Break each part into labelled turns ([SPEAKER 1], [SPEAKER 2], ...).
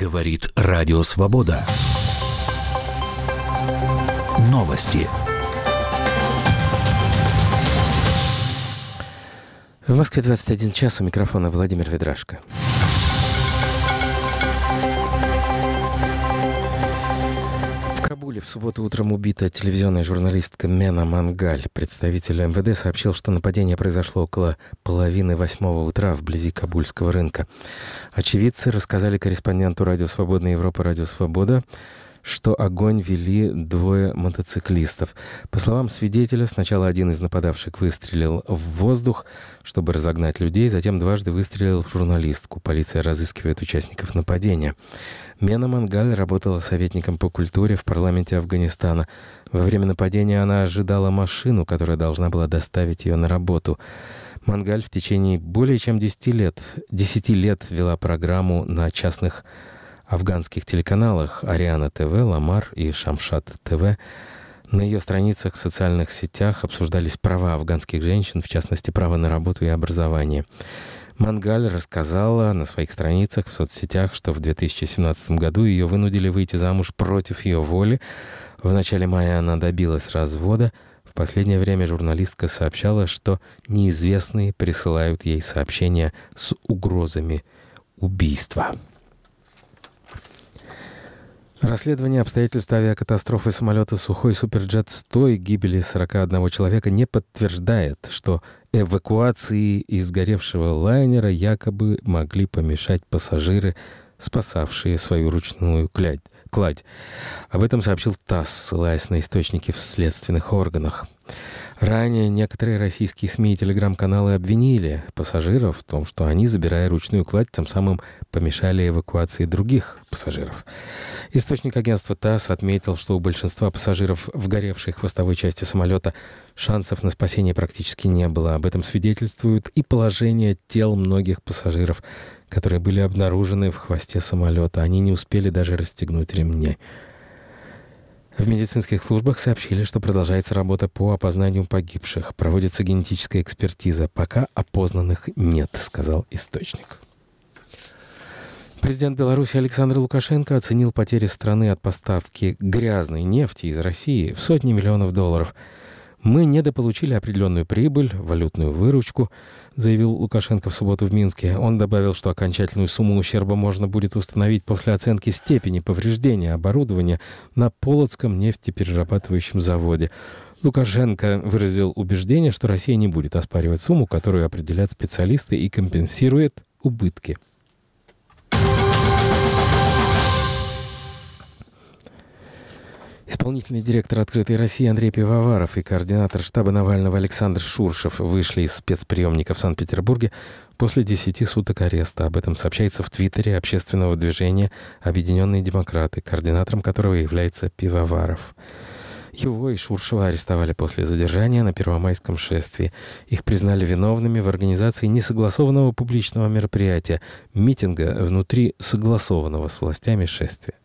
[SPEAKER 1] Говорит Радио Свобода. Новости.
[SPEAKER 2] В Москве 21 час, у микрофона Владимир Ведрашко. В Кабуле в субботу утром убита телевизионная журналистка Мена Мангаль. Представитель МВД сообщил, что нападение произошло около 7:30 утра вблизи Кабульского рынка. Очевидцы рассказали корреспонденту Радио Свобода и Европы Радио Свобода, что огонь вели двое мотоциклистов. По словам свидетеля, сначала один из нападавших выстрелил в воздух, чтобы разогнать людей, затем дважды выстрелил в журналистку. Полиция разыскивает участников нападения. Мена Мангаль работала советником по культуре в парламенте Афганистана. Во время нападения она ожидала машину, которая должна была доставить ее на работу. Мангаль в течение более чем 10 лет вела программу на частных афганских телеканалах Ариана ТВ, Ламар и Шамшат ТВ. На ее страницах в социальных сетях обсуждались права афганских женщин, в частности, право на работу и образование. Мангаль рассказала на своих страницах в соцсетях, что в 2017 году ее вынудили выйти замуж против ее воли. В начале мая она добилась развода. В последнее время журналистка сообщала, что неизвестные присылают ей сообщения с угрозами убийства. Расследование обстоятельств авиакатастрофы самолета «Сухой Суперджет-100» и гибели 41 человека не подтверждает, что эвакуации из сгоревшего лайнера якобы могли помешать пассажиры, спасавшие свою ручную кладь. Об этом сообщил ТАСС, ссылаясь на источники в следственных органах. Ранее некоторые российские СМИ и телеграм-каналы обвинили пассажиров в том, что они, забирая ручную кладь, тем самым помешали эвакуации других пассажиров. Источник агентства ТАСС отметил, что у большинства пассажиров в горевшей хвостовой части самолета шансов на спасение практически не было. Об этом свидетельствует и положение тел многих пассажиров, которые были обнаружены в хвосте самолета. Они не успели даже расстегнуть ремни. В медицинских службах сообщили, что продолжается работа по опознанию погибших. Проводится генетическая экспертиза. Пока опознанных нет, сказал источник. Президент Беларуси Александр Лукашенко оценил потери страны от поставки грязной нефти из России в сотни миллионов долларов. «Мы недополучили определенную прибыль, валютную выручку», заявил Лукашенко в субботу в Минске. Он добавил, что окончательную сумму ущерба можно будет установить после оценки степени повреждения оборудования на Полоцком нефтеперерабатывающем заводе. Лукашенко выразил убеждение, что Россия не будет оспаривать сумму, которую определят специалисты, и компенсирует убытки. Исполнительный директор «Открытой России» Андрей Пивоваров и координатор штаба Навального Александр Шуршев вышли из спецприемника в Санкт-Петербурге после 10 суток ареста. Об этом сообщается в Твиттере общественного движения «Объединенные демократы», координатором которого является Пивоваров. Его и Шуршева арестовали после задержания на Первомайском шествии. Их признали виновными в организации несогласованного публичного мероприятия, митинга внутри согласованного с властями шествия.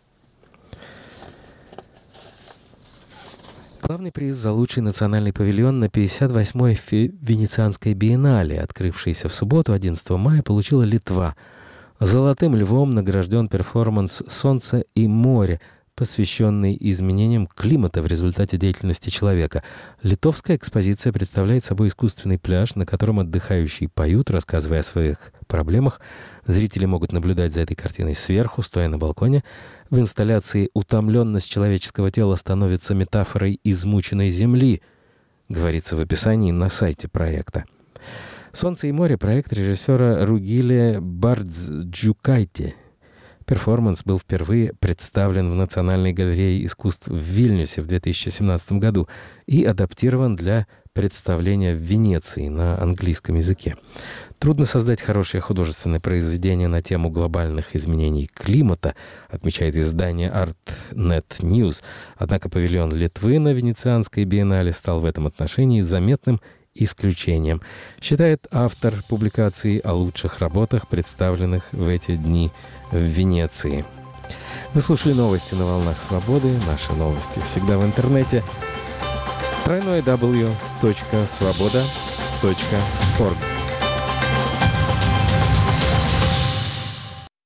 [SPEAKER 2] Главный приз за лучший национальный павильон на 58-й Венецианской биеннале, открывшейся в субботу, 11 мая, получила Литва. Золотым львом награжден перформанс «Солнце и море», посвященный изменениям климата в результате деятельности человека. Литовская экспозиция представляет собой искусственный пляж, на котором отдыхающие поют, рассказывая о своих проблемах. Зрители могут наблюдать за этой картиной сверху, стоя на балконе. В инсталляции «Утомленность человеческого тела становится метафорой измученной земли», говорится в описании на сайте проекта. «Солнце и море» — проект режиссера Ругиле Бардзджукайте. Перформанс был впервые представлен в Национальной галерее искусств в Вильнюсе в 2017 году и адаптирован для представления в Венеции на английском языке. Трудно создать хорошее художественное произведение на тему глобальных изменений климата, отмечает издание ArtNet News. Однако павильон Литвы на Венецианской биеннале стал в этом отношении заметным исключением, считает автор публикации о лучших работах, представленных в эти дни в Венеции. Вы слушали новости на волнах свободы. Наши новости всегда в интернете. www.svoboda.org